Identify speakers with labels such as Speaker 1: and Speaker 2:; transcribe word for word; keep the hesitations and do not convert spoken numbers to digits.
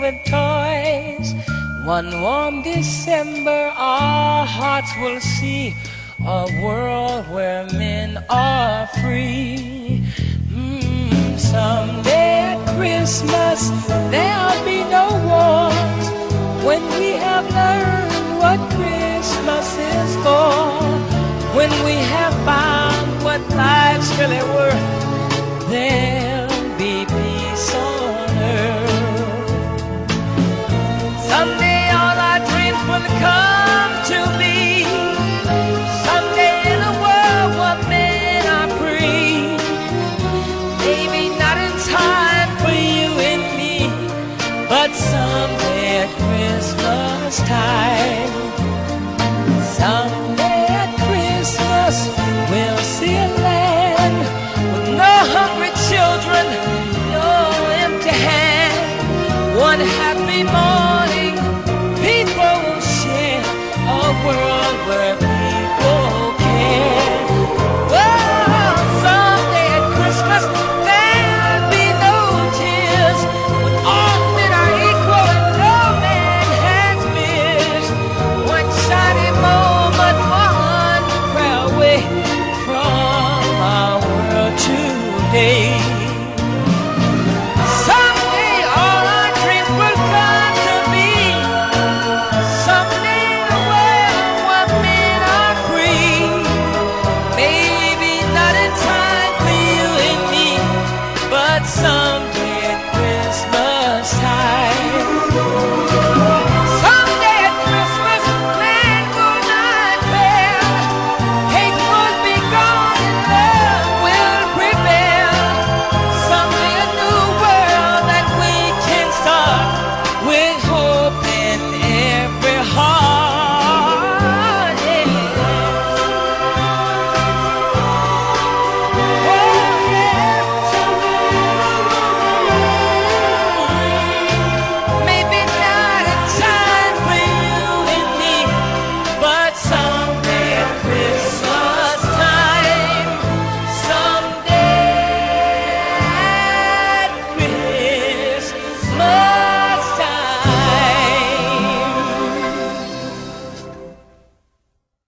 Speaker 1: with toys. One warm December our hearts will see a world where men are free. Mm, someday at Christmas there'll be no wars, when we have learned what Christmas is for, when we have found what life's really worth, there'll be peace on earth. Someday all our dreams will come to be, someday in a world where men are free. Maybe not in time for you and me, but someday at Christmas time